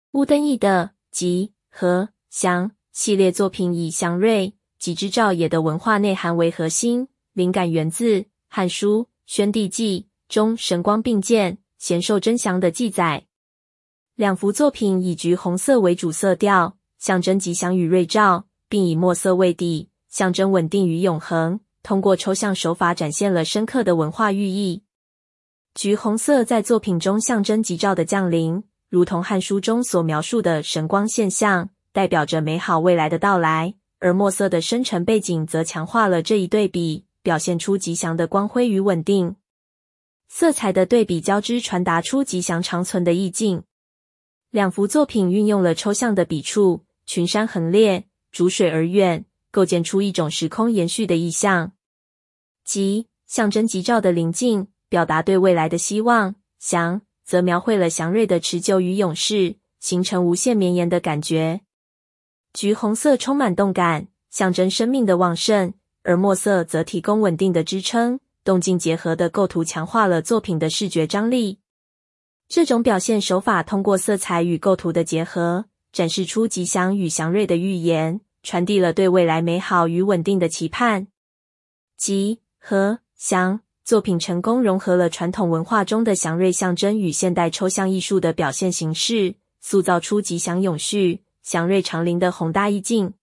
乌登义的吉和祥系列作品以祥瑞及之兆野的文化内涵为核心，灵感源自《汉书·宣帝纪》中神光并见、贤受真祥的记载。两幅作品以橘红色为主色调，象征吉祥与瑞兆，并以墨色为底，象征稳定与永恒，通过抽象手法展现了深刻的文化寓意。橘红色在作品中象征吉兆的降临，如同《汉书》中所描述的神光现象，代表着美好未来的到来，而墨色的深沉背景则强化了这一对比，表现出吉祥的光辉与稳定。色彩的对比交织传达出吉祥长存的意境。两幅作品运用了抽象的笔触，群山横列，逐水而远，构建出一种时空延续的意象。吉象征吉兆的临近，表达对未来的希望；祥则描绘了祥瑞的持久与永世，形成无限绵延的感觉。橘红色充满动感，象征生命的旺盛，而墨色则提供稳定的支撑，动静结合的构图强化了作品的视觉张力。这种表现手法通过色彩与构图的结合，展示出吉祥与祥瑞的预言，传递了对未来美好与稳定的期盼。吉和祥作品成功融合了传统文化中的祥瑞象征与现代抽象艺术的表现形式，塑造出吉祥永续、祥瑞长龄的宏大意境。